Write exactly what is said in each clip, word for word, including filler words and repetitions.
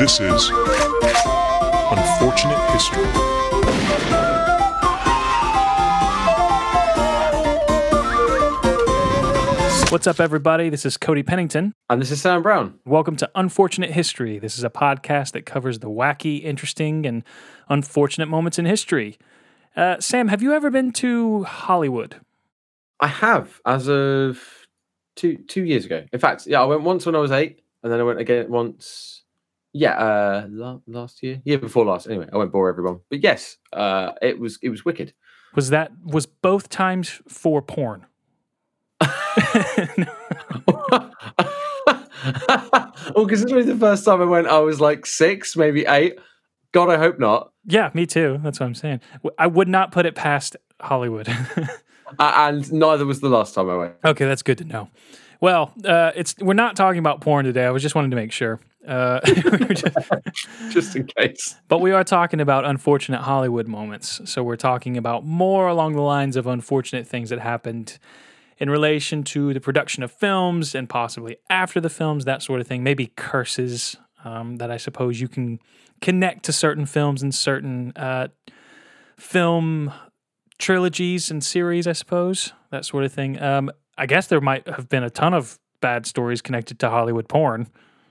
This is Unfortunate History. What's up, everybody? This is Cody Pennington. And this is Sam Brown. Welcome to Unfortunate History. This is a podcast that covers the wacky, interesting, and unfortunate moments in history. Uh, Sam, have you ever been to Hollywood? I have, as of two two years ago. In fact, yeah, I went once when I was eight, and then I went again once, yeah, uh, la- last year, year before last. Anyway, I won't bore everyone, but yes, uh, it was it was wicked. Was that was both times for porn? Well, considering the first time I went, I was like six, maybe eight. God, I hope not. Yeah, me too. That's what I'm saying. I would not put it past Hollywood. uh, and neither was the last time I went. Okay, that's good to know. Well, uh, it's we're not talking about porn today. I was just wanting to make sure. Uh, just, just in case. But we are talking about unfortunate Hollywood moments. So we're talking about more along the lines of unfortunate things that happened in relation to the production of films and possibly after the films, that sort of thing. Maybe curses um, that I suppose you can connect to certain films and certain uh, film trilogies and series, I suppose, that sort of thing. Um, I guess there might have been a ton of bad stories connected to Hollywood porn.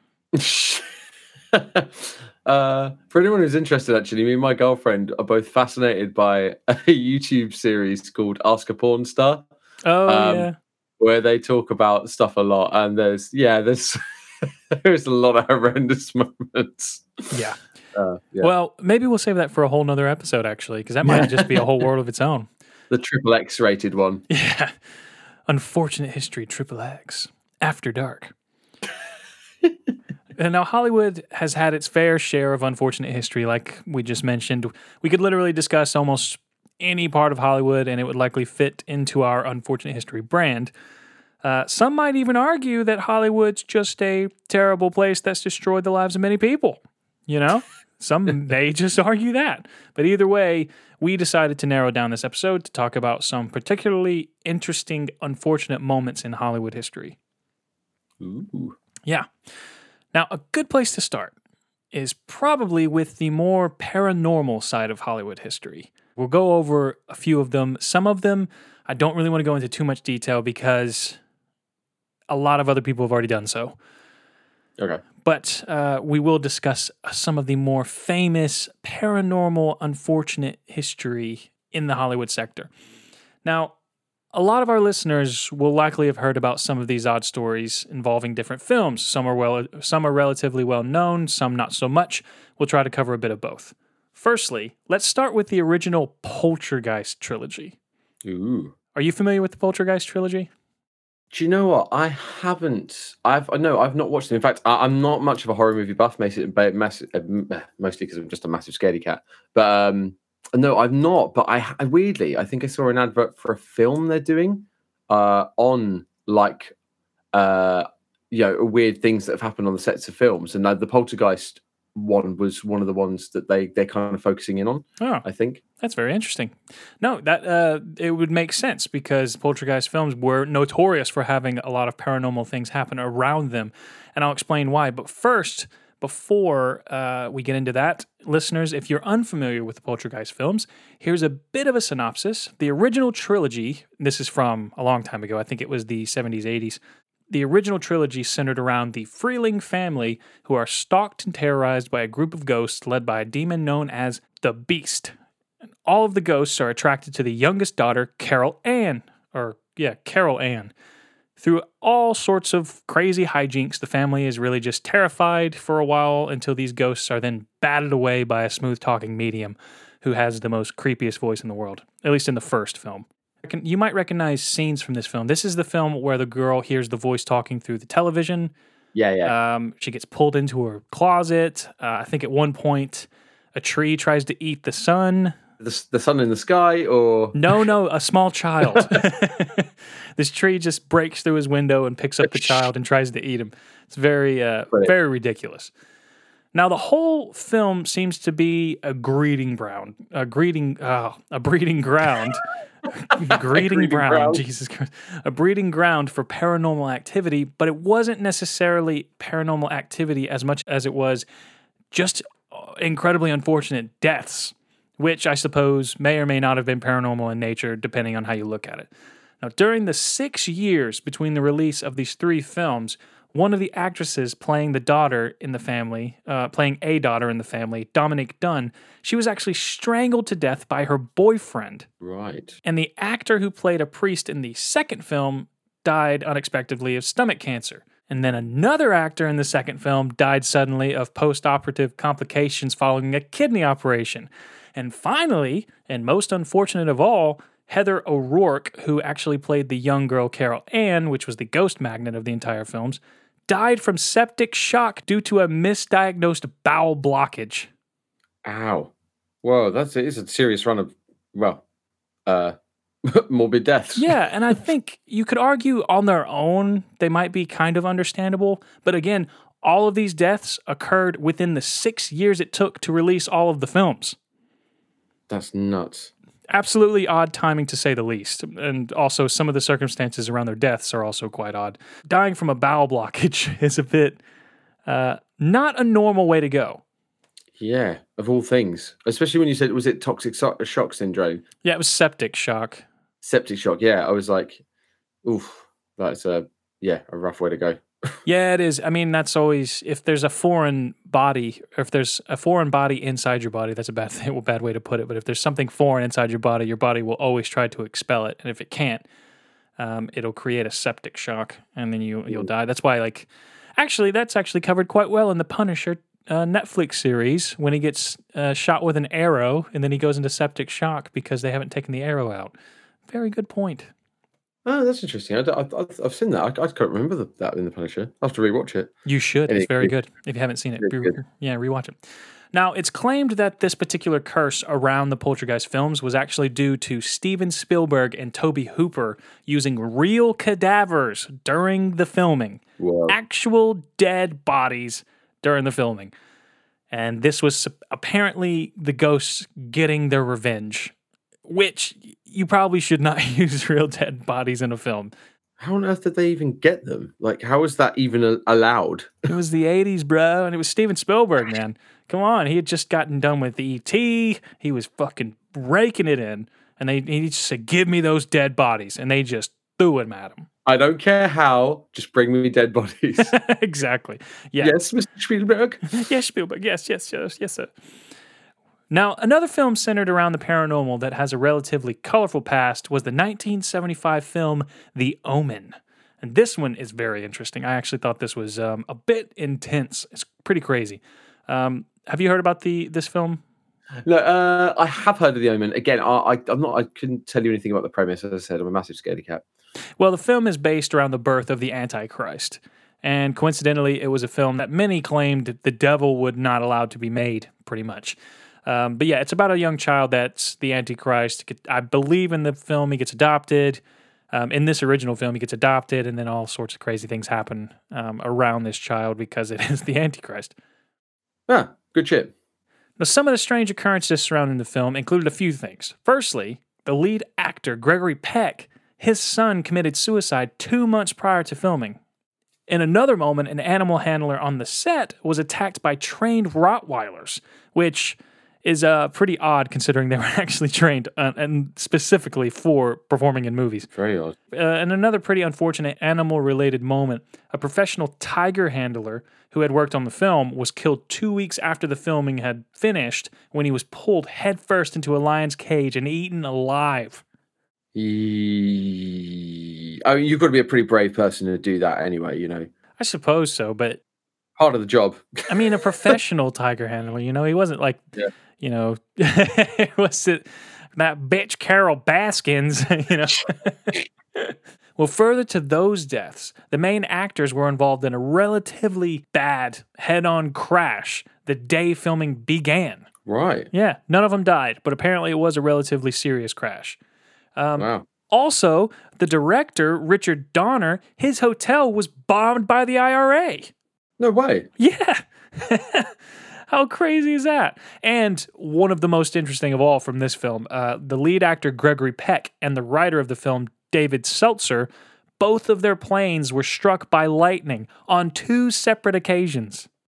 uh, for anyone who's interested, actually, me and my girlfriend are both fascinated by a YouTube series called Ask a Porn Star. Oh, um, yeah. Where they talk about stuff a lot, and there's, yeah, there's there's a lot of horrendous moments. Yeah. Uh, yeah. Well, maybe we'll save that for a whole nother episode, actually, because that might just be a whole world of its own. The triple X rated one. Yeah. Unfortunate History Triple X. After Dark. And now Hollywood has had its fair share of unfortunate history, like we just mentioned. We could literally discuss almost any part of Hollywood, and it would likely fit into our Unfortunate History brand. Uh, some might even argue that Hollywood's just a terrible place that's destroyed the lives of many people. You know? Some may just argue that. But either way, we decided to narrow down this episode to talk about some particularly interesting, unfortunate moments in Hollywood history. Ooh. Yeah. Now, a good place to start is probably with the more paranormal side of Hollywood history. We'll go over a few of them. Some of them, I don't really want to go into too much detail because a lot of other people have already done so. Okay. But uh, we will discuss some of the more famous paranormal, unfortunate history in the Hollywood sector. Now, a lot of our listeners will likely have heard about some of these odd stories involving different films. Some are well, some are relatively well known, some not so much. We'll try to cover a bit of both. Firstly, let's start with the original Poltergeist trilogy. Ooh. Are you familiar with the Poltergeist trilogy? Do you know what? I haven't. I've no. I've not watched them. In fact, I, I'm not much of a horror movie buff, mostly because I'm just a massive scaredy cat. But um, no, I've not. But I, I weirdly, I think I saw an advert for a film they're doing uh, on like uh, you know, weird things that have happened on the sets of films, and uh, the Poltergeist one was one of the ones that they they're kind of focusing in on. Oh, I think that's very interesting. No, that uh, it would make sense because Poltergeist films were notorious for having a lot of paranormal things happen around them, and I'll explain why. But first, before uh, we get into that, listeners, if you're unfamiliar with the Poltergeist films, here's a bit of a synopsis. The original trilogy, this is from a long time ago, I think it was the seventies, eighties. The original trilogy centered around the Freeling family who are stalked and terrorized by a group of ghosts led by a demon known as the Beast. And all of the ghosts are attracted to the youngest daughter, Carol Ann, or yeah, Carol Ann. Through all sorts of crazy hijinks, the family is really just terrified for a while until these ghosts are then batted away by a smooth-talking medium who has the most creepiest voice in the world, at least in the first film. You might recognize scenes from this film. This is the film where the girl hears the voice talking through the television. Yeah, yeah. Um, she gets pulled into her closet. Uh, I think at one point, a tree tries to eat the sun. The, the sun in the sky, or no, no, a small child. This tree just breaks through his window and picks up the child and tries to eat him. It's very, uh, very ridiculous. Now, the whole film seems to be a breeding ground, a greeting, uh, a breeding ground, breeding ground, ground, Jesus Christ, a breeding ground for paranormal activity, but it wasn't necessarily paranormal activity as much as it was just uh, incredibly unfortunate deaths, which I suppose may or may not have been paranormal in nature, depending on how you look at it. Now, during the six years between the release of these three films, one of the actresses playing the daughter in the family, uh, playing a daughter in the family, Dominique Dunn, she was actually strangled to death by her boyfriend. Right. And the actor who played a priest in the second film died unexpectedly of stomach cancer. And then another actor in the second film died suddenly of post-operative complications following a kidney operation. And finally, and most unfortunate of all, Heather O'Rourke, who actually played the young girl Carol Ann, which was the ghost magnet of the entire films, died from septic shock due to a misdiagnosed bowel blockage. Ow. Whoa, that's it. It's a serious run of, well, uh, morbid deaths. Yeah, and I think you could argue on their own they might be kind of understandable. But again, all of these deaths occurred within the six years it took to release all of the films. That's nuts. Absolutely odd timing, to say the least. And also, some of the circumstances around their deaths are also quite odd. Dying from a bowel blockage is a bit uh, not a normal way to go. Yeah, of all things. Especially when you said, was it toxic so- shock syndrome? Yeah, it was septic shock. Septic shock, yeah. I was like, oof, that's a, yeah, a rough way to go. Yeah, it is. I mean, that's always, if there's a foreign body, or if there's a foreign body inside your body, that's a bad thing, a bad way to put it. But if there's something foreign inside your body, your body will always try to expel it. And if it can't, um, it'll create a septic shock, and then you, you'll die. That's why, like, actually, that's actually covered quite well in the Punisher uh, Netflix series, when he gets uh, shot with an arrow, and then he goes into septic shock because they haven't taken the arrow out. Very good point. Oh, that's interesting. I, I, I've I've seen that. I, I can't remember the, that in the Punisher. I'll have to rewatch it. You should. It's It- very it- good. If you haven't seen it, it's re- good. yeah, rewatch it. Now, it's claimed that this particular curse around the Poltergeist films was actually due to Steven Spielberg and Tobe Hooper using real cadavers during the filming. Whoa. Actual dead bodies during the filming. And this was apparently the ghosts getting their revenge, which you probably should not use real dead bodies in a film. How on earth did they even get them? Like, how is that even a- allowed? It was the eighties, bro, and it was Steven Spielberg, man. Come on, he had just gotten done with E T. He was fucking raking it in, and they he just said, "Give me those dead bodies," and they just threw them at him. I don't care how, just bring me dead bodies. Exactly. Yeah. Yes, Mister Spielberg. Yes, Spielberg. Yes, yes, yes, yes, sir. Now, another film centered around the paranormal that has a relatively colorful past was the nineteen seventy-five film The Omen. And this one is very interesting. I actually thought this was um, a bit intense. It's pretty crazy. Um, have you heard about the this film? No, uh, I have heard of The Omen. Again, I, I, I'm not. I couldn't tell you anything about the premise. As I said, I'm a massive scaredy cat. Well, the film is based around the birth of the Antichrist. And coincidentally, it was a film that many claimed the devil would not allow to be made, pretty much. Um, but yeah, it's about a young child that's the Antichrist. I believe in the film he gets adopted. Um, in this original film, he gets adopted, and then all sorts of crazy things happen um, around this child because it is the Antichrist. Ah, good shit. Now, some of the strange occurrences surrounding the film included a few things. Firstly, the lead actor, Gregory Peck, his son committed suicide two months prior to filming. In another moment, an animal handler on the set was attacked by trained Rottweilers, which is uh, pretty odd considering they were actually trained uh, and specifically for performing in movies. Very odd. Uh, and another pretty unfortunate animal-related moment, a professional tiger handler who had worked on the film was killed two weeks after the filming had finished when he was pulled headfirst into a lion's cage and eaten alive. E- I mean, you've got to be a pretty brave person to do that anyway, you know. I suppose so, but Part of the job. I mean, a professional tiger handler, you know, he wasn't like, Yeah. you know, was it that bitch Carol Baskins, you know? Well, further to those deaths, the main actors were involved in a relatively bad head-on crash the day filming began. Right. Yeah, none of them died, but apparently it was a relatively serious crash. Um, Wow. Also, the director, Richard Donner, his hotel was bombed by the I R A. No way. Yeah. How crazy is that? And one of the most interesting of all from this film, uh, the lead actor Gregory Peck and the writer of the film, David Seltzer, both of their planes were struck by lightning on two separate occasions.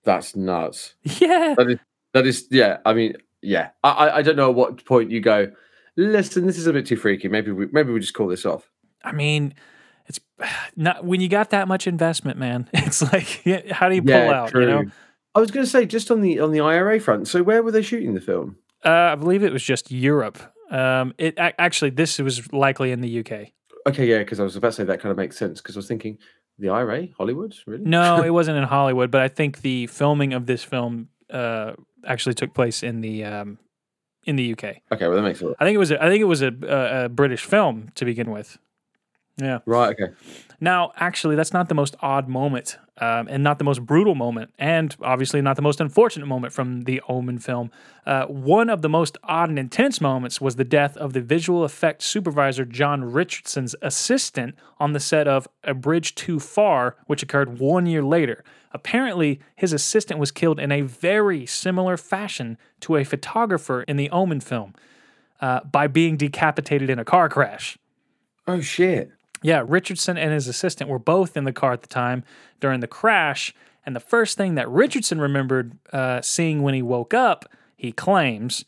That's nuts. Yeah. That is, that is, yeah. I mean, yeah. I, I, I don't know at what point you go, listen, this is a bit too freaky. Maybe we, maybe we just call this off. I mean, it's not when you got that much investment, man. It's like, yeah, how do you pull Yeah, out? true. You know, I was going to say just on the on the I R A front. So where were they shooting the film? uh, I believe it was just Europe. Um, it a- actually, this was likely in the U K. Okay, yeah, because I was about to say that kind of makes sense because I was thinking the I R A, Hollywood, really? No, it wasn't in Hollywood, but I think the filming of this film uh, actually took place in the um, in the U K. Okay, well that makes sense. I think it was a, I think it was a, a, a British film to begin with. Yeah. Right. Okay. Now, actually, that's not the most odd moment, um, and not the most brutal moment, and obviously not the most unfortunate moment from the Omen film. Uh, one of the most odd and intense moments was the death of the visual effects supervisor John Richardson's assistant on the set of A Bridge Too Far, which occurred one year later. Apparently, his assistant was killed in a very similar fashion to a photographer in the Omen film, uh, by being decapitated in a car crash. Oh shit. Yeah, Richardson and his assistant were both in the car at the time during the crash, and the first thing that Richardson remembered uh, seeing when he woke up, he claims,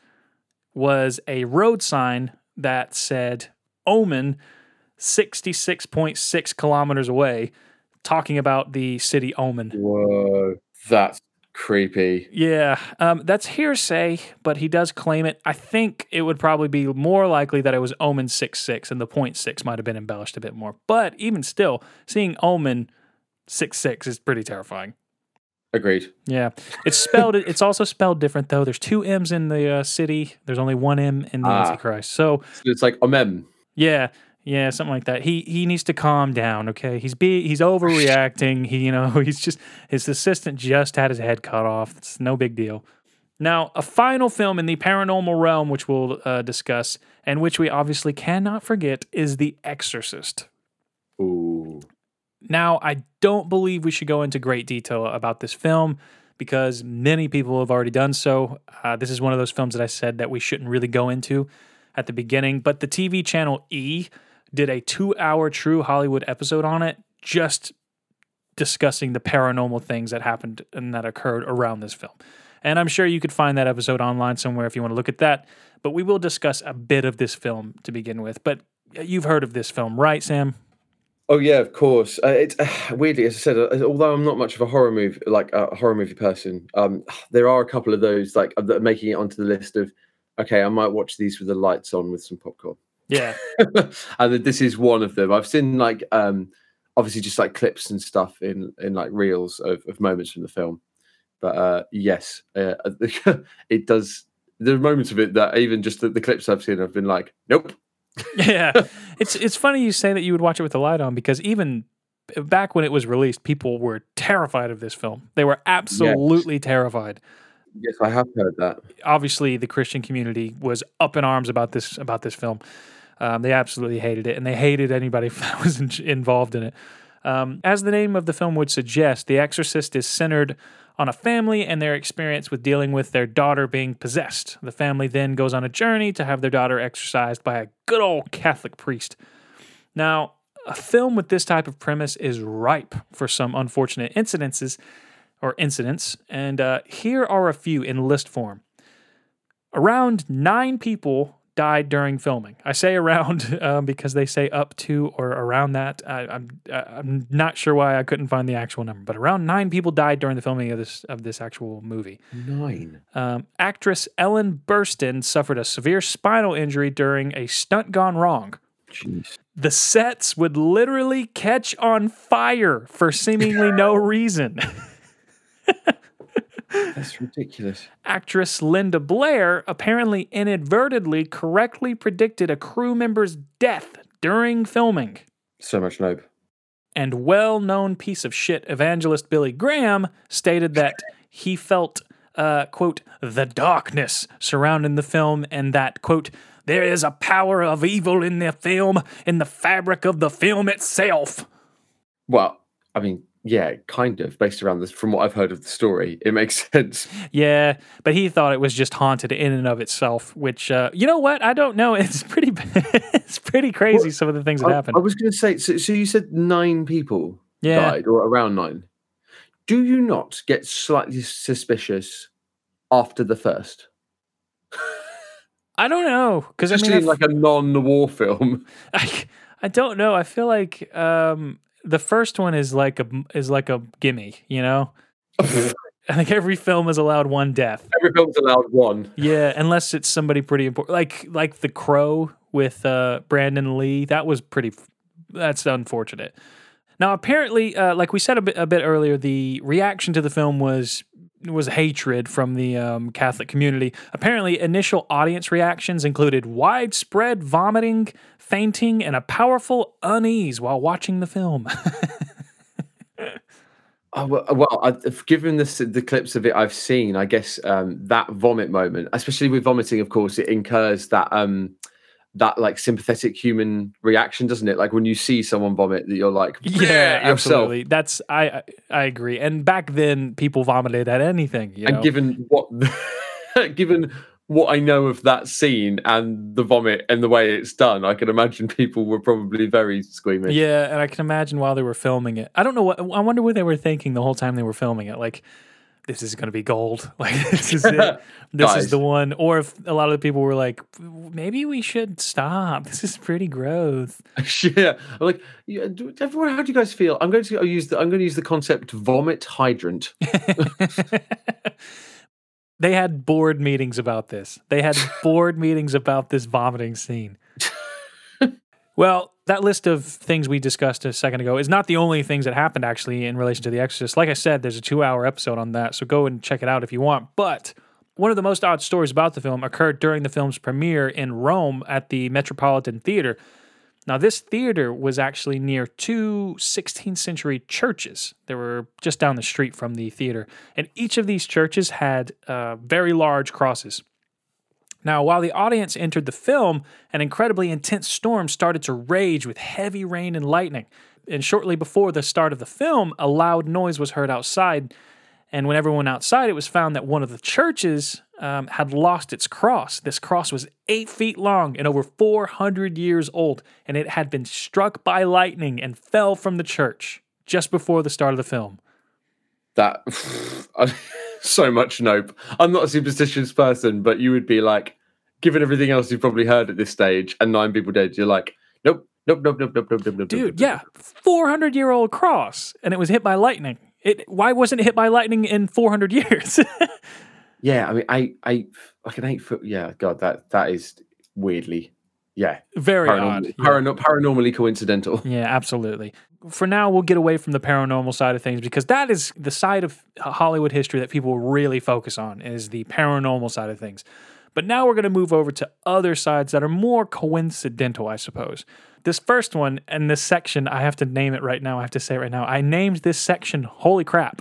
was a road sign that said Omen sixty-six point six kilometers away, talking about the city Omen. Whoa, that's creepy. Yeah, um, that's hearsay, but he does claim it. I think it would probably be more likely that it was Omen six six, and the point six might have been embellished a bit more. But even still, seeing Omen six six is pretty terrifying. Agreed. Yeah, it's spelled. It's also spelled different though. There's two M's in the uh, city. There's only one M in the Ah. Antichrist. So So it's like Omem. yeah, yeah, something like that. He he needs to calm down. Okay, he's be he's overreacting. He you know he's just his assistant just had his head cut off. It's no big deal. Now, a final film in the paranormal realm, which we'll uh, discuss, and which we obviously cannot forget, is The Exorcist. Ooh. Now, I don't believe we should go into great detail about this film because many people have already done so. Uh, this is one of those films that I said that we shouldn't really go into at the beginning, but the T V channel E did a two-hour True Hollywood episode on it, just discussing the paranormal things that happened and that occurred around this film. And I'm sure you could find that episode online somewhere if you want to look at that, but we will discuss a bit of this film to begin with. But you've heard of this film, right, Sam? Oh yeah, of course. Uh, it's uh, weirdly, as I said, uh, although I'm not much of a horror movie, like a horror movie person, um, there are a couple of those like that are making it onto the list of, okay, I might watch these with the lights on with some popcorn. Yeah. And this is one of them. I've seen like um, obviously just like clips and stuff in in like reels of, of moments from the film, but uh, yes, uh, it does. There are moments of it that even just the, the clips I've seen, I've been like, nope. Yeah, it's it's funny you say that you would watch it with the light on because even back when it was released, people were terrified of this film. They were absolutely yes. terrified. Yes, I have heard that. Obviously, the Christian community was up in arms about this about this film. Um, they absolutely hated it, and they hated anybody that was in, involved in it. Um, as the name of the film would suggest, The Exorcist is centered on a family and their experience with dealing with their daughter being possessed. The family then goes on a journey to have their daughter exorcised by a good old Catholic priest. Now, a film with this type of premise is ripe for some unfortunate incidences or incidents, and uh, here are a few in list form. Around nine people died during filming. I say around um, because they say up to or around that. I, I'm I'm not sure why I couldn't find the actual number, but around nine people died during the filming of this of this actual movie. Nine. Um, actress Ellen Burstyn suffered a severe spinal injury during a stunt gone wrong. Jeez. The sets would literally catch on fire for seemingly no reason. That's ridiculous. Actress Linda Blair apparently inadvertently correctly predicted a crew member's death during filming. So much nope. And well-known piece of shit evangelist Billy Graham stated that he felt, uh, quote, the darkness surrounding the film and that, quote, there is a power of evil in the film, in the fabric of the film itself. Well, I mean, yeah, kind of, based around this, from what I've heard of the story, it makes sense. Yeah, but he thought it was just haunted in and of itself, which, uh, you know what? I don't know. It's pretty it's pretty crazy, well, some of the things that I, happened. I was going to say, so, so you said nine people yeah. died, or around nine. do you not get slightly suspicious after the first? I don't know, because I mean, Especially in like a non-war film. I, I don't know. I feel like um, the first one is like a is like a gimme, you know. I think every film is allowed one death. Every film's allowed one. Yeah, unless it's somebody pretty important, like like The Crow with uh, Brandon Lee. That was pretty. That's unfortunate. Now, apparently, uh, like we said a bit a bit earlier, the reaction to the film was was hatred from the um, Catholic community. Apparently, initial audience reactions included widespread vomiting, fainting, and a powerful unease while watching the film. Oh, well, well I, given this, the clips of it I've seen, I guess um, that vomit moment, especially with vomiting, of course, it incurs that um, that like sympathetic human reaction, doesn't it? Like when you see someone vomit, that you're like, yeah, yourself. absolutely. That's I I agree. And back then, people vomited at anything. You and know? given what, given what I know of that scene and the vomit and the way it's done, I can imagine people were probably very squeamish. Yeah, and I can imagine while they were filming it. I don't know what I wonder what they were thinking the whole time they were filming it. Like, this is going to be gold. Like, this is it. This Guys. is the one. Or if a lot of the people were like, maybe we should stop. This is pretty gross. Yeah, I'm like, yeah, do- everyone, how do you guys feel? I'm going to I'll use the I'm going to use the concept vomit hydrant. They had board meetings about this. They had board meetings about this vomiting scene. Well, that list of things we discussed a second ago is not the only things that happened actually in relation to The Exorcist. Like I said, there's a two-hour episode on that, so go and check it out if you want. But one of the most odd stories about the film occurred during the film's premiere in Rome at the Metropolitan Theater. Now, this theater was actually near two sixteenth century churches. They were just down the street from the theater. And each of these churches had uh, very large crosses. Now, while the audience entered the film, an incredibly intense storm started to rage with heavy rain and lightning. And shortly before the start of the film, a loud noise was heard outside. And when everyone outside, it was found that one of the churches um, had lost its cross. This cross was eight feet long and over four hundred years old, and it had been struck by lightning and fell from the church just before the start of the film. That so much nope. I'm not a superstitious person, but you would be like, given everything else you've probably heard at this stage, and nine people dead, you're like, nope, nope, nope, nope, nope, nope, nope, nope. Dude, yeah, four hundred year old cross, and it was hit by lightning. It why wasn't it hit by lightning in four hundred years? Yeah, I mean, eight, eight, like an eight foot. Yeah, God, that that is weirdly, yeah, Very paranormal, odd. Yeah. Paranorm- paranormally coincidental. Yeah, absolutely. For now, we'll get away from the paranormal side of things because that is the side of Hollywood history that people really focus on is the paranormal side of things. But now we're going to move over to other sides that are more coincidental, I suppose. This first one and this section, I have to name it right now. I have to say it right now. I named this section "Holy Crap."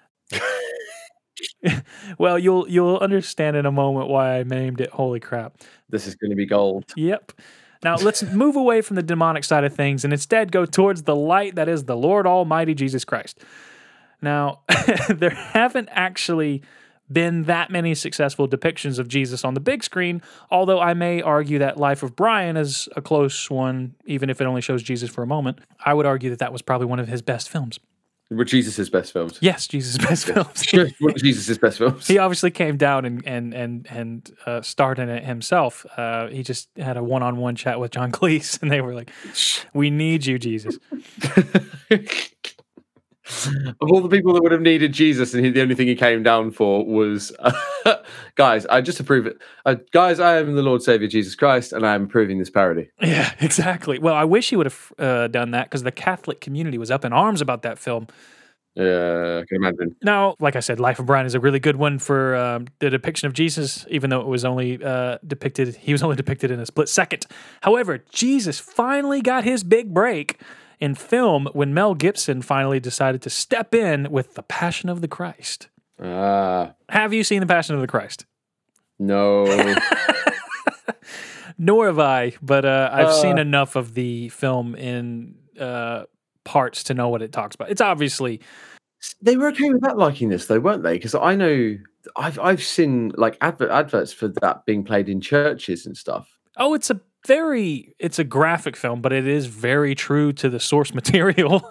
Well, you'll you'll understand in a moment why I named it "Holy Crap." This is going to be gold. Yep. Now let's move away from the demonic side of things and instead go towards the light that is the Lord Almighty Jesus Christ. Now, there haven't actually been that many successful depictions of Jesus on the big screen, although I may argue that Life of Brian is a close one, even if it only shows Jesus for a moment. I would argue that that was probably one of his best films. Were Jesus' best films? Yes, Jesus' best films. One of Jesus' best films. He obviously came down and and and and uh, starred in it himself. Uh, he just had a one-on-one chat with John Cleese, and they were like, "We need you, Jesus." Of all the people that would have needed Jesus, and he, the only thing he came down for was, uh, guys, I just approve it. Uh, guys, I am the Lord Savior Jesus Christ, and I am approving this parody. Yeah, exactly. Well, I wish he would have uh, done that because the Catholic community was up in arms about that film. Yeah, I can imagine. Now, like I said, Life of Brian is a really good one for um, the depiction of Jesus, even though it was only uh, depicted, he was only depicted in a split second. However, Jesus finally got his big break in film when Mel Gibson finally decided to step in with The Passion of the Christ. Ah, Have you seen The Passion of the Christ? no. Nor have I, but uh, I've Uh. seen enough of the film in uh, parts to know what it talks about. It's obviously... They were okay with that liking this, though, weren't they? Because I know I've I've seen like advert adverts for that being played in churches and stuff. Oh, it's a very, it's a graphic film, but it is very true to the source material.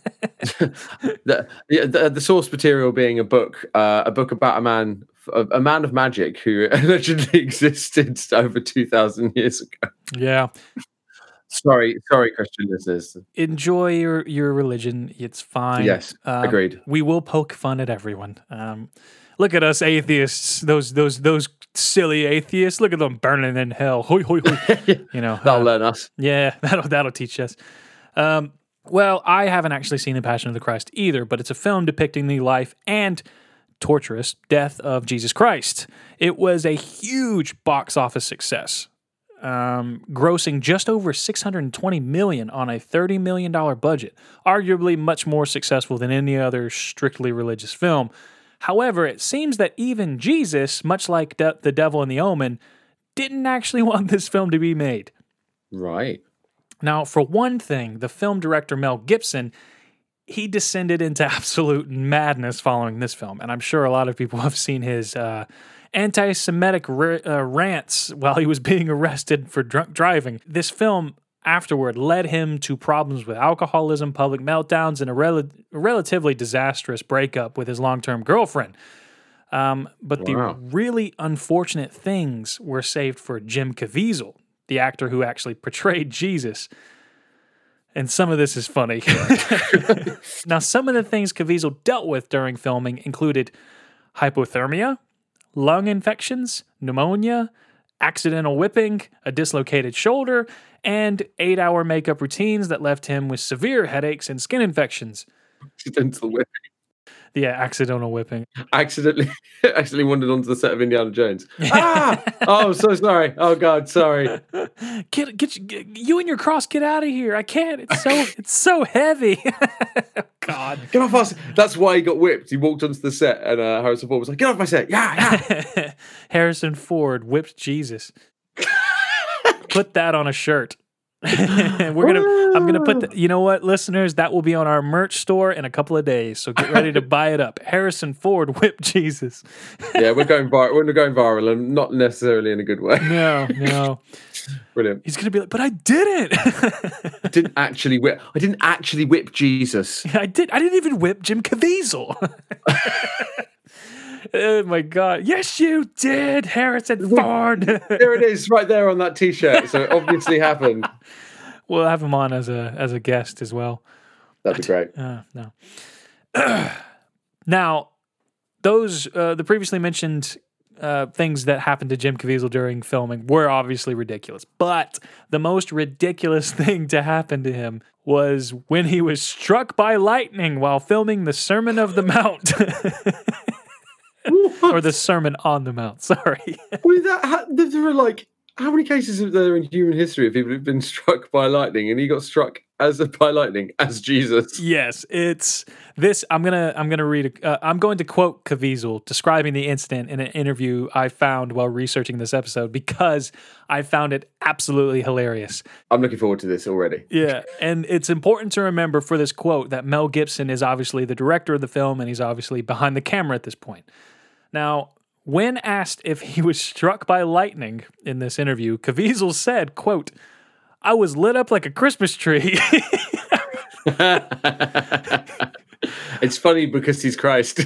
the, the the source material being a book, uh, a book about a man, a, a man of magic who allegedly existed over two thousand years ago. Yeah. Sorry, sorry, Christian listeners. Enjoy your, your religion. It's fine. Yes, um, agreed. We will poke fun at everyone. Um, look at us atheists, those those those silly atheists. Look at them burning in hell. Hoi, hoi, hoi. You know, that'll uh, learn us. Yeah, that'll that'll teach us. Um, well, I haven't actually seen The Passion of the Christ either, but it's a film depicting the life and torturous death of Jesus Christ. It was a huge box office success. Um, grossing just over six hundred twenty million dollars on a thirty million dollars budget, arguably much more successful than any other strictly religious film. However, it seems that even Jesus, much like de- The Devil and the Omen, didn't actually want this film to be made. Right. Now, for one thing, the film director Mel Gibson, he descended into absolute madness following this film, and I'm sure a lot of people have seen his uh, anti-Semitic r- uh, rants while he was being arrested for drunk driving. This film afterward led him to problems with alcoholism, public meltdowns, and a rel- relatively disastrous breakup with his long-term girlfriend. Um, but Wow. the really unfortunate things were saved for Jim Caviezel, the actor who actually portrayed Jesus. And some of this is funny. Now, some of the things Caviezel dealt with during filming included hypothermia, lung infections, pneumonia, accidental whipping, a dislocated shoulder, and eight-hour makeup routines that left him with severe headaches and skin infections. Accidental whipping. Yeah, accidental whipping. Accidentally, accidentally wandered onto the set of Indiana Jones. Ah! Oh, so sorry. Oh God, sorry. Get, get, get you and your cross. Get out of here! I can't. It's so, it's so heavy. God, Get off us. That's why he got whipped. He walked onto the set, and uh, Harrison Ford was like, "Get off my set!" Yeah, yeah. Harrison Ford whipped Jesus. Put that on a shirt. We're gonna. I'm gonna put. The, you know what, listeners? That will be on our merch store in a couple of days. So get ready to buy it up. Harrison Ford whipped Jesus. Yeah, we're going viral. We're going viral, and not necessarily in a good way. No, no. Brilliant. He's gonna be like, but I didn't. I didn't actually whip. I didn't actually whip Jesus. I did. I didn't even whip Jim Caviezel. Oh my God! Yes, you did, Harrison Ford. There it is, right there on that T-shirt. So it obviously happened. We'll have him on as a as a guest as well. That'd be great. Uh, no. Now, those uh, the previously mentioned uh, things that happened to Jim Caviezel during filming were obviously ridiculous. But the most ridiculous thing to happen to him was when he was struck by lightning while filming the Sermon of the Mount. Or the Sermon on the Mount, sorry. Well, that, how, there were like, how many cases are there in human history of people who've been struck by lightning, and he got struck as a, by lightning as Jesus? Yes, it's this. I'm gonna I'm gonna read. A, uh, I'm going to quote Caviezel describing the incident in an interview I found while researching this episode because I found it absolutely hilarious. I'm looking forward to this already. Yeah, and it's important to remember for this quote that Mel Gibson is obviously the director of the film, and he's obviously behind the camera at this point. Now, when asked if he was struck by lightning in this interview, Caviezel said, quote, "I was lit up like a Christmas tree." It's funny because he's Christ.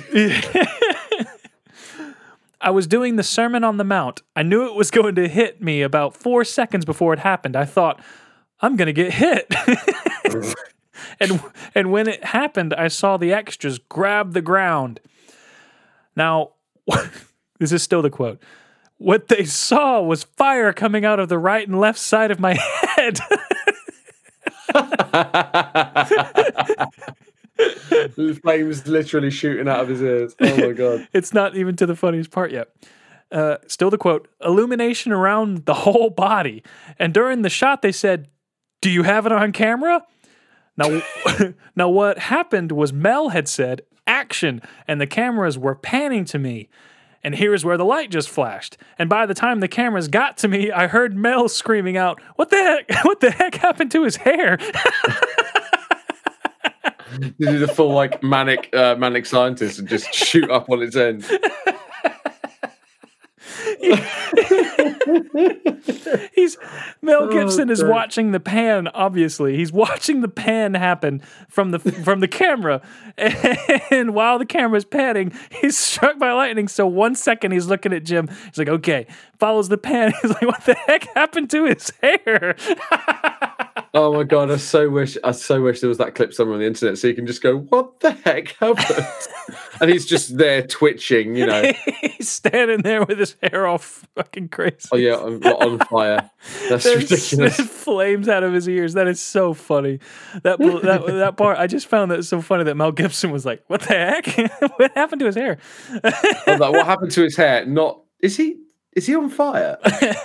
I was doing the Sermon on the Mount. I knew it was going to hit me about four seconds before it happened. I thought, I'm going to get hit. and and when it happened, I saw the extras grab the ground. Now, this is still the quote. What they saw was fire coming out of the right and left side of my head. The flames literally shooting out of his ears. Oh my God. It's not even to the funniest part yet. Uh, still the quote, illumination around the whole body. And during the shot, they said, "Do you have it on camera?" Now, now what happened was Mel had said, "Action," and the cameras were panning to me. And here's where the light just flashed. And by the time the cameras got to me, I heard Mel screaming out, "What the heck? What the heck happened to his hair?" This is a full like manic uh, manic scientist and just shoot up on its end. He's Mel Oh, Gibson is God. watching the pan. Obviously, he's watching the pan happen from the from the camera, and while the camera's panning, he's struck by lightning. So one second he's looking at Jim. He's like, "Okay," follows the pan. He's like, "What the heck happened to his hair?" Oh my God, I so wish I so wish there was that clip somewhere on the internet so you can just go, "What the heck happened?" And he's just there twitching, you know. He's standing there with his hair all fucking crazy. Oh yeah, on, on fire. That's There's ridiculous. flames out of his ears. That is so funny. That that that part, I just found that so funny that Mel Gibson was like, "What the heck? What happened to his hair?" I was like, what happened to his hair? Not is he is he on fire?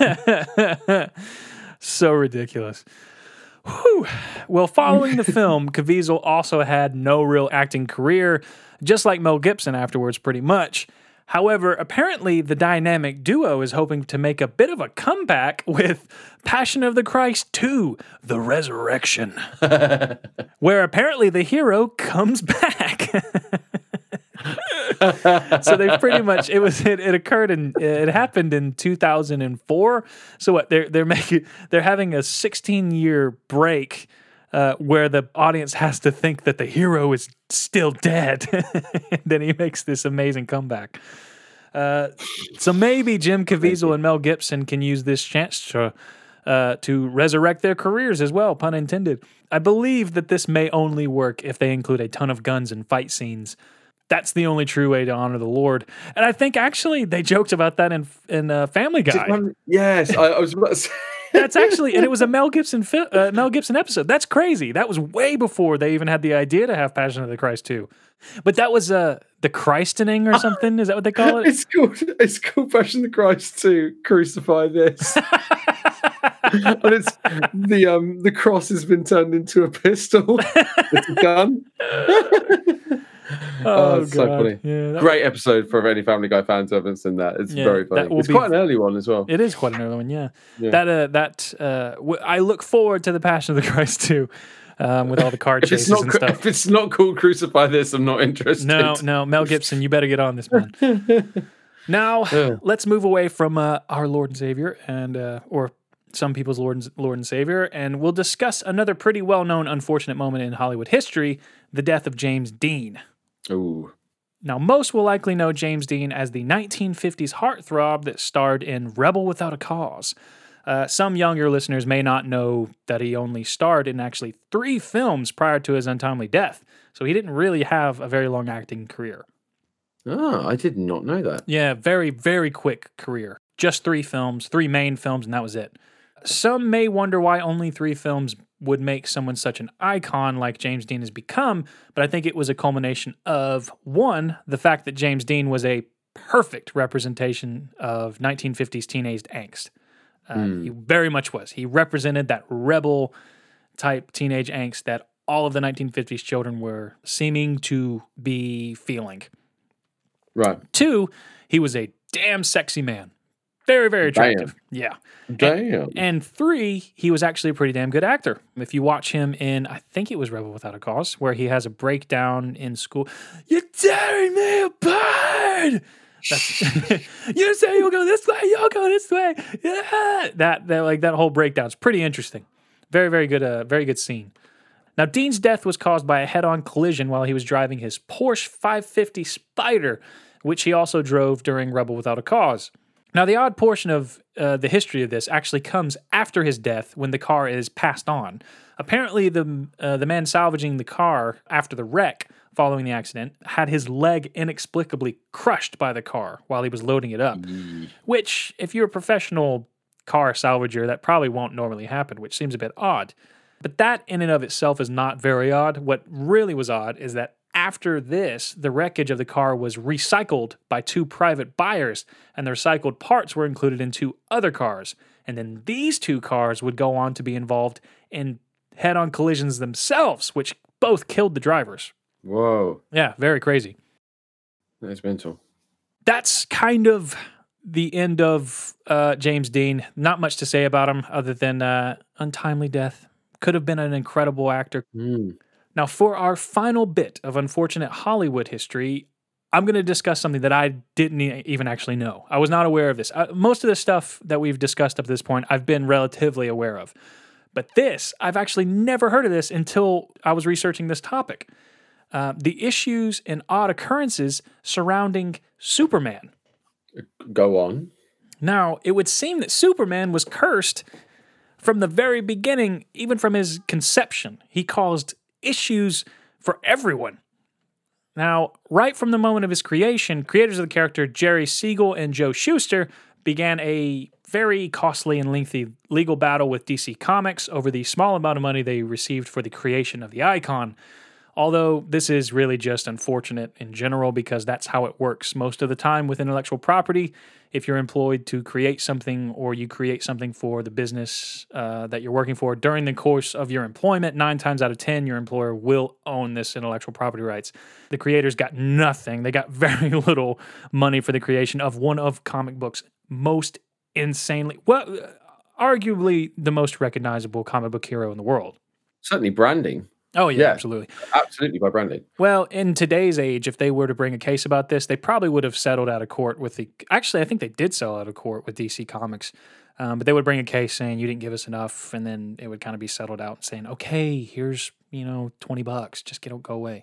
So ridiculous. Whew. Well, following the film, Caviezel also had no real acting career, just like Mel Gibson afterwards, pretty much. However, apparently the dynamic duo is hoping to make a bit of a comeback with Passion of the Christ two, The Resurrection, where apparently the hero comes back. So they pretty much it was it, it occurred in it happened in two thousand four. So what they're they're making they're having a sixteen year break uh, where the audience has to think that the hero is still dead. And then he makes this amazing comeback. Uh, so maybe Jim Caviezel and Mel Gibson can use this chance to uh, to resurrect their careers as well, pun intended. I believe that this may only work if they include a ton of guns and fight scenes. That's the only true way to honor the Lord. And I think actually they joked about that in in uh, Family Guy. Yes, I, I was about to say. That's actually, and it was a Mel Gibson fi- uh, Mel Gibson episode. That's crazy. That was way before they even had the idea to have Passion of the Christ two. But that was uh, the Christening or something. Is that what they call it? It's called it's called Passion of the Christ to crucify this. And it's the um the cross has been turned into a pistol. It's a gun. Oh, it's so God. funny. Yeah, that- Great episode for any Family Guy fans who haven't seen that. It's Yeah, very funny. that will It's be- quite an early one as well. It is quite an early one, yeah. Yeah. That uh, that uh, w- I look forward to the Passion of the Christ too, um, with all the car If it's chases not and cr- stuff. if it's not called Crucify This, I'm not interested. No, no, Mel Gibson, you better get on this, man. Now, Yeah. let's move away from uh, our Lord and Savior, and uh, or some people's Lord and, Lord and Savior, and we'll discuss another pretty well-known unfortunate moment in Hollywood history: the death of James Dean. Ooh. Now, most will likely know James Dean as the nineteen fifties heartthrob that starred in Rebel Without a Cause. Uh, some younger listeners may not know that he only starred in actually three films prior to his untimely death, so he didn't really have a very long acting career. Ah, I did not know that. Yeah, very, very quick career. Just three films, three main films, and that was it. Some may wonder why only three films would make someone such an icon like James Dean has become, but I think it was a culmination of, one, the fact that James Dean was a perfect representation of nineteen fifties teenage angst. Uh, He very much was. He represented that rebel type teenage angst that all of the nineteen fifties children were seeming to be feeling. Right. Two, he was a damn sexy man. Very, very attractive. Yeah. Damn. And three, he was actually a pretty damn good actor. If you watch him in, I think it was Rebel Without a Cause, where he has a breakdown in school. You're tearing me apart. That's, you say you'll go this way, you'll go this way. Yeah. That, that like that whole breakdown is pretty interesting. Very, very good, uh, very good scene. Now, Dean's death was caused by a head-on collision while he was driving his Porsche five fifty Spyder, which he also drove during Rebel Without a Cause. Now, the odd portion of uh, the history of this actually comes after his death when the car is passed on. Apparently, the uh, the man salvaging the car after the wreck following the accident had his leg inexplicably crushed by the car while he was loading it up, Mm. which, if you're a professional car salvager, that probably won't normally happen, which seems a bit odd. But that in and of itself is not very odd. What really was odd is that after this, the wreckage of the car was recycled by two private buyers, and the recycled parts were included in two other cars. And then these two cars would go on to be involved in head-on collisions themselves, which both killed the drivers. Whoa. Yeah, very crazy. That's mental. That's kind of the end of uh, James Dean. Not much to say about him other than uh, untimely death. Could have been an incredible actor. Mm. Now, for our final bit of unfortunate Hollywood history, I'm going to discuss something that I didn't e- even actually know. I was not aware of this. Uh, most of the stuff that we've discussed up to this point, I've been relatively aware of. But this, I've actually never heard of this until I was researching this topic. Uh, the issues and odd occurrences surrounding Superman. Go on. Now, it would seem that Superman was cursed from the very beginning, even from his conception. He caused issues for everyone. Now, right from the moment of his creation, creators of the character Jerry Siegel and Joe Shuster began a very costly and lengthy legal battle with D C Comics over the small amount of money they received for the creation of the icon. Although this is really just unfortunate in general because that's how it works most of the time with intellectual property. If you're employed to create something or you create something for the business uh, that you're working for during the course of your employment, nine times out of ten, your employer will own this intellectual property rights. The creators got nothing. They got very little money for the creation of one of comic books' most insanely, well, arguably the most recognizable comic book hero in the world. Certainly branding. Oh, yeah, Yeah. absolutely. Absolutely by branding. Well, in today's age, if they were to bring a case about this, they probably would have settled out of court with the. Actually, I think they did settle out of court with D C Comics, um, but they would bring a case saying you didn't give us enough, and then it would kind of be settled out and saying, okay, here's you know twenty bucks, just get go away.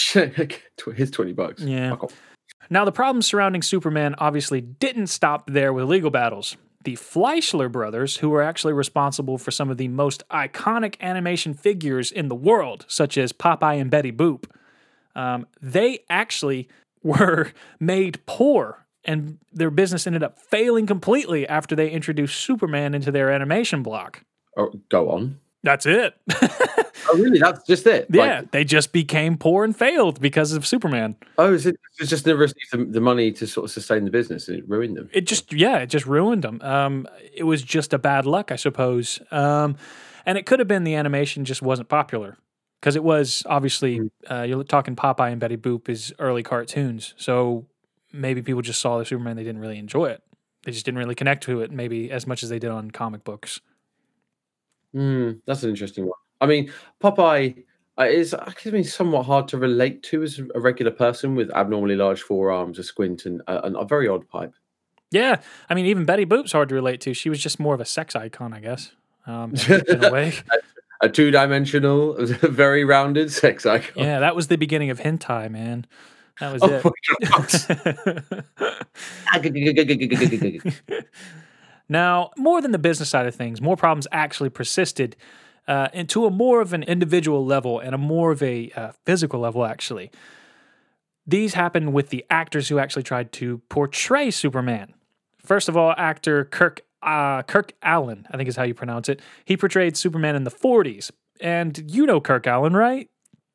Here's twenty bucks. Yeah. Fuck off. Now, the problems surrounding Superman obviously didn't stop there with legal battles. The Fleischer brothers, who were actually responsible for some of the most iconic animation figures in the world, such as Popeye and Betty Boop, um, they actually were made poor, and their business ended up failing completely after they introduced Superman into their animation block. Oh, go on. That's it. Oh, really? That's just it? Yeah, Like, they just became poor and failed because of Superman. oh, is it it's just never received the, the money to sort of sustain the business and it ruined them? It just, yeah, it just ruined them. Um, it was just a bad luck, I suppose. Um, and it could have been the animation just wasn't popular because it was obviously, uh, you're talking Popeye and Betty Boop is early cartoons. So maybe people just saw the Superman, they didn't really enjoy it. They just didn't really connect to it maybe as much as they did on comic books. Hmm, that's an interesting one. I mean, Popeye uh, is, I mean, somewhat hard to relate to as a regular person with abnormally large forearms, a squint, and a, and a very odd pipe. Yeah, I mean, even Betty Boop's hard to relate to. She was just more of a sex icon, I guess, um, in a way. a, a two-dimensional, very rounded sex icon. Yeah, that was the beginning of hentai, man. That was Oh it. Now, more than the business side of things, more problems actually persisted uh, and to a more of an individual level and a more of a uh, physical level, actually. These happened with the actors who actually tried to portray Superman. First of all, actor Kirk uh, Kirk Allen, I think is how you pronounce it. He portrayed Superman in the forties. And you know Kirk Allen, right?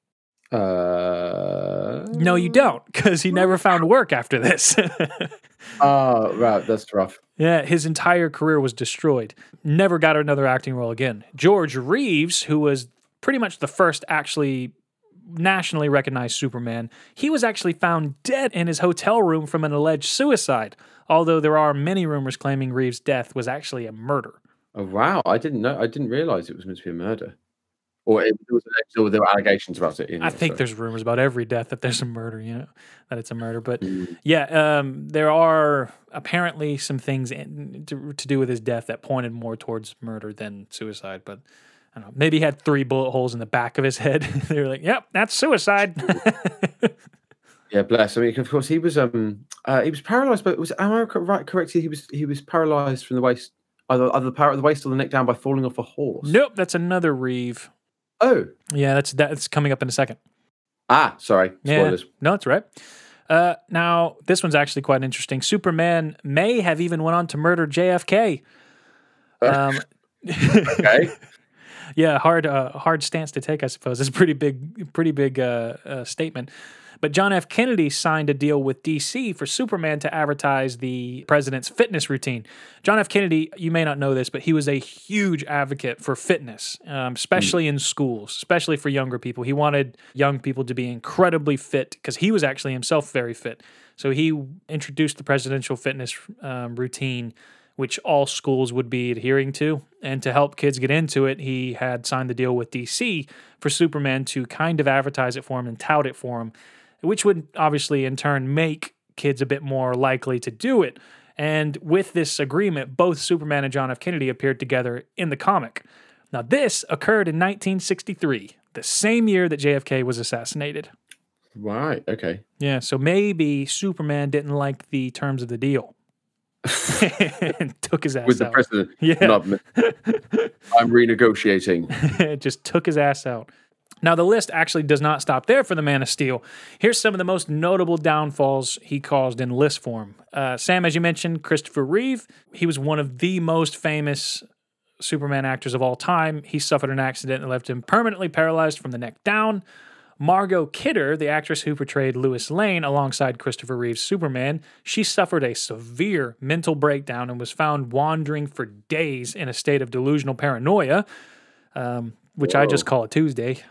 Uh, no, you don't, because he never found work after this. Oh, right. That's rough. Yeah, his entire career was destroyed. Never got another acting role again. George Reeves, who was pretty much the first actually nationally recognized Superman, he was actually found dead in his hotel room from an alleged suicide, although there are many rumors claiming Reeves' death was actually a murder. Oh, wow. I didn't know. I didn't realize it was meant to be a murder. Or it was alleged, or there were allegations about it. You know, I think so. there's rumors about every death that there's a murder, you know, that it's a murder. But Mm. yeah, um, there are apparently some things in, to, to do with his death that pointed more towards murder than suicide. But I don't know, maybe he had three bullet holes in the back of his head. They were like, "Yep, that's suicide." Yeah, bless. I mean, of course, he was um uh, he was paralyzed, but was am I right? Correctly, he was he was paralyzed from the waist, either either the power of the waist or the neck down by falling off a horse. Nope, that's another Reeve. Oh, Yeah, that's that's coming up in a second. ah, sorry, spoilers. Yeah. No, that's right. Uh, now, this one's actually quite interesting. Superman may have even went on to murder J F K. Um, Okay. yeah, hard uh, hard stance to take, I suppose. It's a pretty big, pretty big uh, uh, statement. But John F. Kennedy signed a deal with D C for Superman to advertise the president's fitness routine. John F. Kennedy, you may not know this, but he was a huge advocate for fitness, um, especially mm. in schools, especially for younger people. He wanted young people to be incredibly fit because he was actually himself very fit. So he introduced the presidential fitness um, routine, which all schools would be adhering to. And to help kids get into it, he had signed the deal with D C for Superman to kind of advertise it for him and tout it for him, which would obviously in turn make kids a bit more likely to do it. And with this agreement, both Superman and John F. Kennedy appeared together in the comic. Now, this occurred in nineteen sixty-three, the same year that J F K was assassinated. Right, okay. Yeah, so maybe Superman didn't like the terms of the deal. And took his ass With the out. president. Yeah. Not me. I'm renegotiating. Just took his ass out. Now, the list actually does not stop there for the Man of Steel. Here's some of the most notable downfalls he caused in list form. Uh, Sam, as you mentioned, Christopher Reeve. He was one of the most famous Superman actors of all time. He suffered an accident that left him permanently paralyzed from the neck down. Margot Kidder, the actress who portrayed Lois Lane alongside Christopher Reeve's Superman, she suffered a severe mental breakdown and was found wandering for days in a state of delusional paranoia, um, which Whoa. I just call a Tuesday.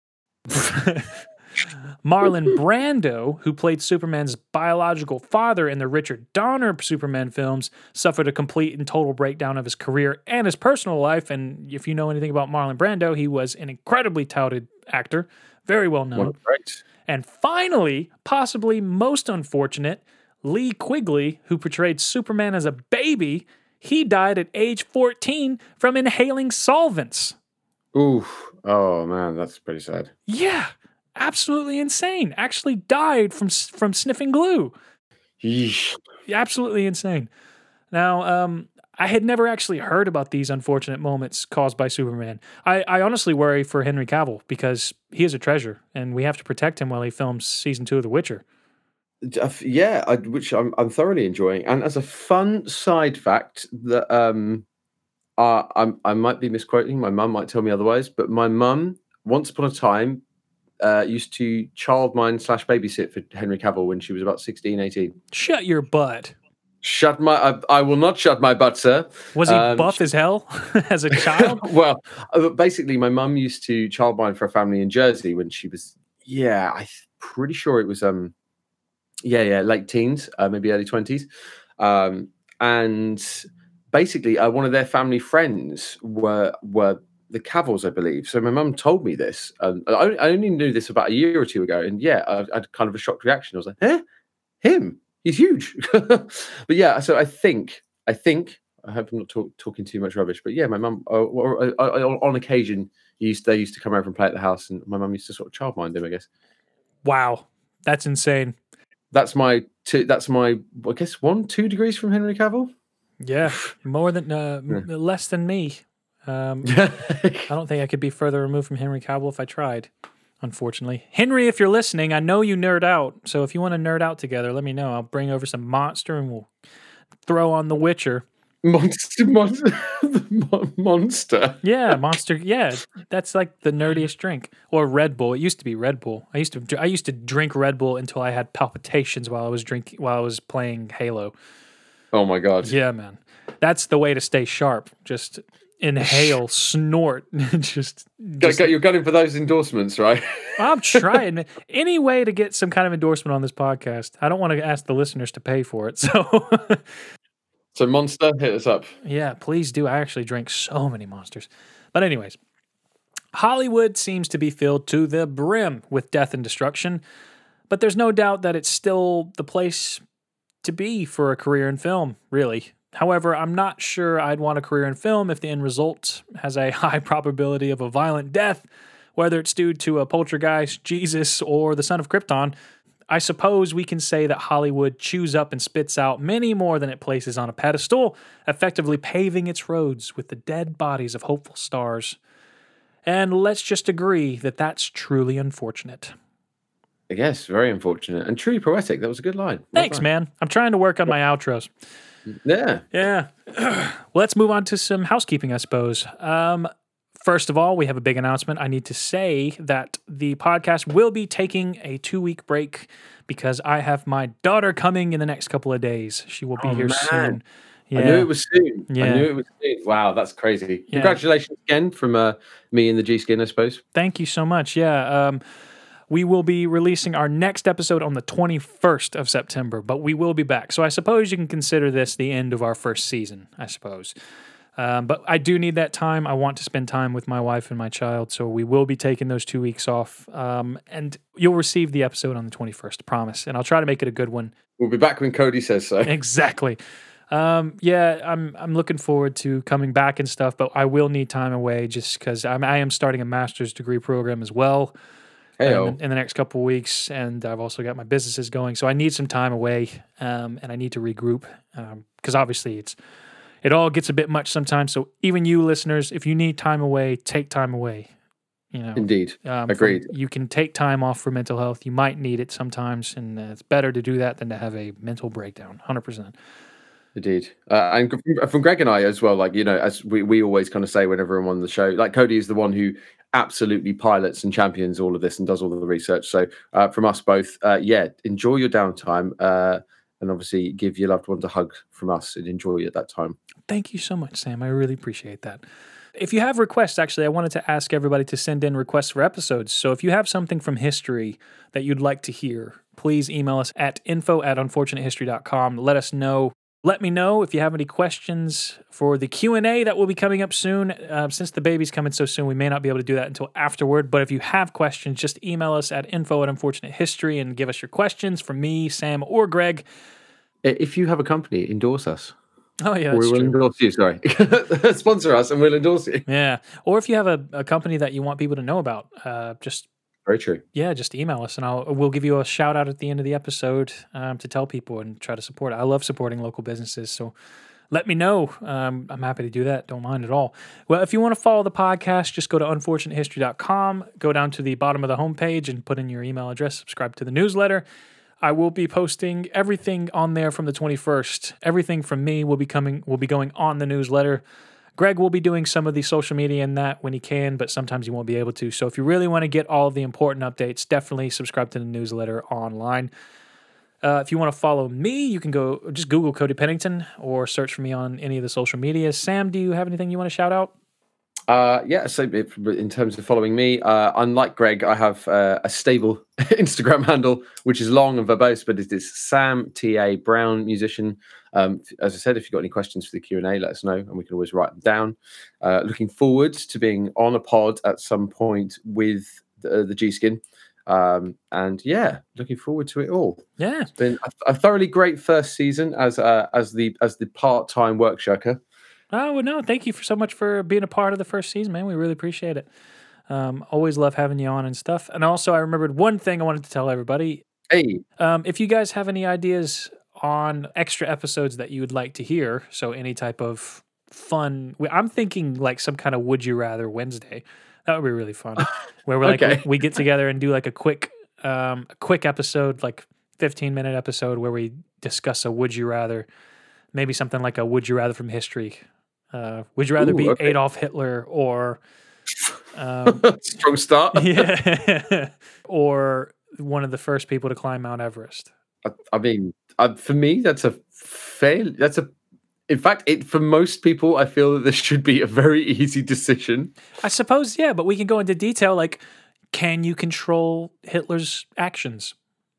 Marlon Brando, who played Superman's biological father in the Richard Donner Superman films, suffered a complete and total breakdown of his career and his personal life. And if you know anything about Marlon Brando, he was an incredibly touted actor, very well known. Well, right. And finally, possibly most unfortunate, Lee Quigley, who portrayed Superman as a baby, he died at age fourteen from inhaling solvents. Ooh. Oh, man, that's pretty sad. Yeah. Absolutely insane. Actually died from from sniffing glue. Yeesh. Absolutely insane. Now, um, I had never actually heard about these unfortunate moments caused by Superman. I, I honestly worry for Henry Cavill because he is a treasure, and we have to protect him while he films season two of The Witcher. Yeah, I, which I'm I'm thoroughly enjoying. And as a fun side fact, that um, uh, I'm I might be misquoting. My mum might tell me otherwise, but my mum once upon a time. Uh, used to childmind slash babysit for Henry Cavill when she was about sixteen, eighteen. Shut your butt. Shut my... I, I will not shut my butt, sir. Was he Um, buff as hell as a child? Well, uh, basically, my mum used to childmind for a family in Jersey when she was... Yeah, I'm pretty sure it was... um, Yeah, yeah, late teens, uh, maybe early twenties. Um, and basically, uh, one of their family friends were were... the Cavills, I believe. So my mum told me this. Um, I, I only knew this about a year or two ago, and yeah, I, I had kind of a shocked reaction. I was like, "Eh, him? He's huge." But yeah, so I think, I think, I hope I'm not talk, talking too much rubbish, but yeah, my mum, uh, uh, uh, on occasion, used they used to come over and play at the house, and my mum used to sort of childmind him, I guess. Wow, that's insane. That's my, two, that's my, I guess one, two degrees from Henry Cavill. Yeah, more than uh, Yeah. m- less than me. Um, I don't think I could be further removed from Henry Cavill if I tried, unfortunately. Henry, if you're listening, I know you nerd out. So if you want to nerd out together, let me know. I'll bring over some Monster and we'll throw on The Witcher. Monster, monster, the mon- monster. Yeah, Monster. Yeah, that's like the nerdiest drink. Or Red Bull. It used to be Red Bull. I used to I used to drink Red Bull until I had palpitations while I was drinking while I was playing Halo. Oh my god. Yeah, man. That's the way to stay sharp. Just inhale, snort, just, Go, just go, you're gunning for those endorsements, right? I'm trying any way to get some kind of endorsement on this podcast. I don't want to ask the listeners to pay for it. So So Monster, hit us up. yeah, please do. I actually drink so many Monsters. But anyways, Hollywood seems to be filled to the brim with death and destruction, but there's no doubt that it's still the place to be for a career in film, really. However, I'm not sure I'd want a career in film if the end result has a high probability of a violent death, whether it's due to a poltergeist, Jesus, or the son of Krypton. I suppose we can say that Hollywood chews up and spits out many more than it places on a pedestal, effectively paving its roads with the dead bodies of hopeful stars. And let's just agree that that's truly unfortunate. Yes, very unfortunate and truly poetic. That was a good line. Well Thanks, done. man. I'm trying to work on my outros. Yeah. Yeah. Let's move on to some housekeeping, I suppose. Um, first of all, we have a big announcement. I need to say that the podcast will be taking a two-week break because I have my daughter coming in the next couple of days. She will be Oh, here man. soon. Yeah. I knew it was soon. Yeah. I knew it was soon. Wow, that's crazy. Yeah. Congratulations again from uh, me and the G-Skin, I suppose. Thank you so much. Yeah. Um, we will be releasing our next episode on the twenty-first of September, but we will be back. So I suppose you can consider this the end of our first season, I suppose. Um, but I do need that time. I want to spend time with my wife and my child, so we will be taking those two weeks off. Um, and you'll receive the episode on the twenty-first, I promise. And I'll try to make it a good one. We'll be back when Cody says so. Exactly. Um, yeah, I'm I'm looking forward to coming back and stuff, but I will need time away just because I'm I am starting a master's degree program as well. Hey-o. in, in the next couple of weeks, and I've also got my businesses going, so I need some time away, um, and I need to regroup because um, obviously it's it all gets a bit much sometimes. So even you listeners, if you need time away, take time away. You know, Indeed, um, agreed. From, you can take time off for mental health. You might need it sometimes, and uh, it's better to do that than to have a mental breakdown. one hundred percent. Indeed. Uh, and from, from Greg and I as well, like, you know, as we, we always kind of say whenever I'm on the show, like Cody is the one who absolutely pilots and champions all of this and does all of the research. So uh, from us both, uh, yeah, enjoy your downtime uh, and obviously give your loved ones a hug from us and enjoy it at that time. Thank you so much, Sam. I really appreciate that. If you have requests, actually, I wanted to ask everybody to send in requests for episodes. So if you have something from history that you'd like to hear, please email us at info at unfortunate history dot com. Let us know. Let me know if you have any questions for the Q and A that will be coming up soon. Uh, since the baby's coming so soon, we may not be able to do that until afterward. But if you have questions, just email us at info at unfortunate history and give us your questions from me, Sam, or Greg. If you have a company, endorse us. Oh, yeah, that's we will true. endorse you, sorry. Sponsor us and we'll endorse you. Yeah. Or if you have a, a company that you want people to know about, uh, just Very true. Yeah, just email us, and I'll we'll give you a shout out at the end of the episode um, to tell people and try to support it. I love supporting local businesses, so let me know. Um, I'm happy to do that. Don't mind at all. Well, if you want to follow the podcast, just go to unfortunate history dot com, go down to the bottom of the homepage, and put in your email address. Subscribe to the newsletter. I will be posting everything on there from the twenty-first. Everything from me will be coming. Will be going on the newsletter. Greg will be doing some of the social media and that when he can, but sometimes he won't be able to. So if you really want to get all of the important updates, definitely subscribe to the newsletter online. Uh, if you want to follow me, you can go just Google Cody Pennington or search for me on any of the social medias. Sam, do you have anything you want to shout out? Uh, yeah, so if, in terms of following me, uh, unlike Greg, I have uh, a stable Instagram handle, which is long and verbose, but it is Sam T A Brown Musician. Um, as I said, if you've got any questions for the Q and A, let us know, and we can always write them down. Uh, looking forward to being on a pod at some point with the, the G-Skin. Um, and yeah, looking forward to it all. Yeah. It's been a, a thoroughly great first season as uh, as the as the part-time work shirker. Oh, well, no, thank you for so much for being a part of the first season, man. We really appreciate it. Um, always love having you on and stuff. And also, I remembered one thing I wanted to tell everybody. Hey. Um, if you guys have any ideas on extra episodes that you would like to hear, so any type of fun, I'm thinking like some kind of Would You Rather Wednesday. That would be really fun. Where we're like, Okay. we, we get together and do like a quick, um, a quick episode, like fifteen minute episode where we discuss a Would You Rather, maybe something like a Would You Rather from history. Uh, would you rather Ooh, be okay. Adolf Hitler or um, strong start? yeah, or one of the first people to climb Mount Everest? I, I mean, uh, for me, that's a fail. That's a. In fact, it for most people, I feel that this should be a very easy decision. I suppose, yeah, but we can go into detail. Like, can you control Hitler's actions?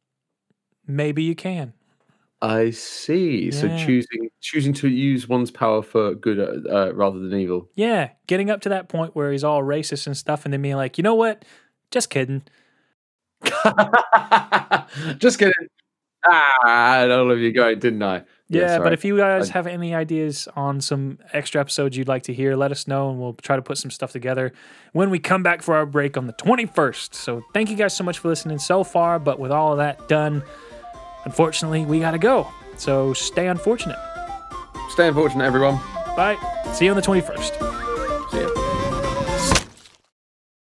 Maybe you can. I see. So Yeah. choosing choosing to use one's power for good uh, rather than evil. Yeah, getting up to that point where he's all racist and stuff, and then being like, you know what? Just kidding. Just kidding. Ah, I don't know if you got it, didn't I? Yeah, sorry. but if you guys I- have any ideas on some extra episodes you'd like to hear, let us know, and we'll try to put some stuff together when we come back for our break on the twenty-first. So thank you guys so much for listening so far, but with all of that done, unfortunately, we got to go. So stay unfortunate. Stay unfortunate, everyone. Bye. See you on the twenty-first.